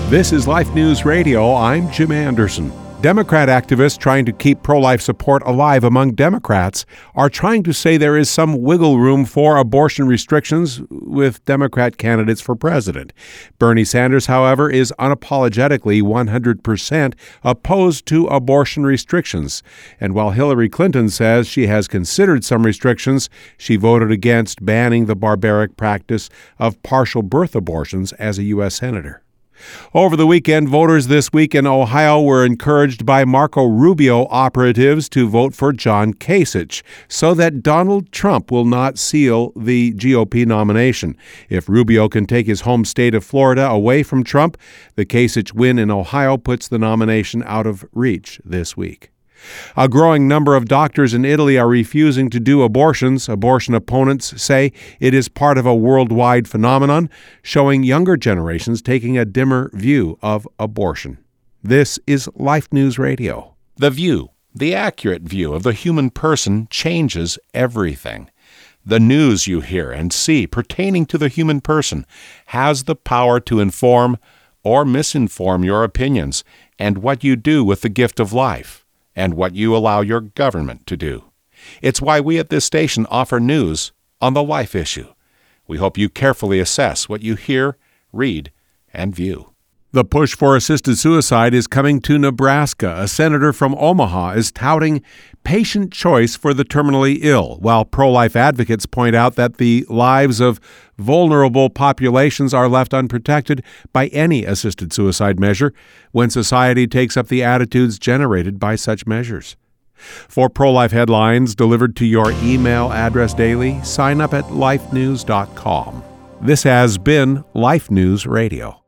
This is Life News Radio. I'm Jim Anderson. Democrat activists trying to keep pro-life support alive among Democrats are trying to say there is some wiggle room for abortion restrictions with Democrat candidates for president. Bernie Sanders, however, is unapologetically 100% opposed to abortion restrictions. And while Hillary Clinton says she has considered some restrictions, she voted against banning the barbaric practice of partial birth abortions as a U.S. Senator. Over the weekend, voters this week in Ohio were encouraged by Marco Rubio operatives to vote for John Kasich so that Donald Trump will not seal the GOP nomination. If Rubio can take his home state of Florida away from Trump, the Kasich win in Ohio puts the nomination out of reach this week. A growing number of doctors in Italy are refusing to do abortions. Abortion opponents say it is part of a worldwide phenomenon, showing younger generations taking a dimmer view of abortion. This is Life News Radio. The View, the accurate view of the human person, changes everything. The news you hear and see pertaining to the human person has the power to inform or misinform your opinions and what you do with the gift of life, and what you allow your government to do. It's why we at this station offer news on the life issue. We hope you carefully assess what you hear, read, and view. The push for assisted suicide is coming to Nebraska. A senator from Omaha is touting patient choice for the terminally ill, while pro-life advocates point out that the lives of vulnerable populations are left unprotected by any assisted suicide measure when society takes up the attitudes generated by such measures. For pro-life headlines delivered to your email address daily, sign up at lifenews.com. This has been Life News Radio.